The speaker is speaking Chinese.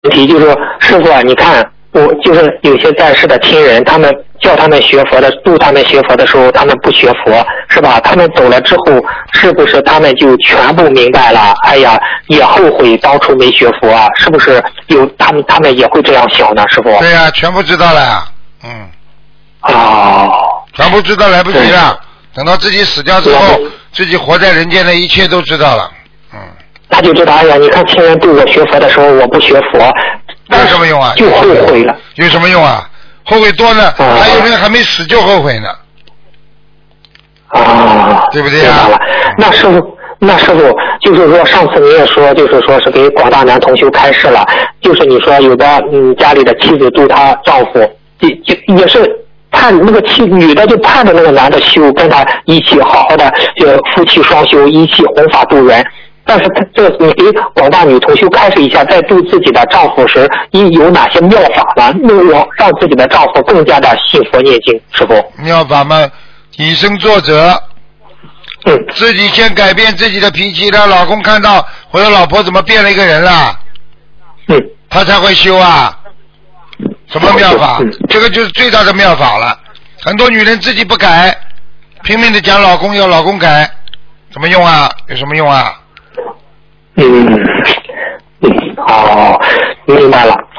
题，就是说师傅啊，你看我就是有些在世的亲人，他们叫他们学佛的，度他们学佛的时候，他们不学佛，是吧？他们走了之后，是不是他们就全部明白了？哎呀，也后悔当初没学佛啊？是不是有他们也会这样想呢？师傅？ 对呀、全部知道了呀。全部知道来不及了。等到自己死掉之后，自己活在人间的一切都知道了。 他就知道，哎呀，你看亲人度我学佛的时候，我不学佛， 有什么用啊？ 就后悔了。 有什么用啊？后悔多呢，还有人还没死就后悔呢。对不对啊？ 那师傅就是说，上次你也说，就是说是给广大男同修开示了，就是你说有的家里的妻子度她丈夫，也是盼那个女的就盼着那个男的修，跟他一起好好的夫妻双修，一起弘法度人。但是你给广大女同修开示一下，在度自己的丈夫时，有哪些妙法呢？让自己的丈夫更加的信佛念经，师傅。 妙法嘛，以身作则。自己先改变自己的脾气，让老公看到我的老婆怎么变了一个人了，他才会修啊。什么妙法？这个就是最大的妙法了。很多女人自己不改，拼命的讲老公要老公改，怎么用啊？有什么用啊？ 明白了。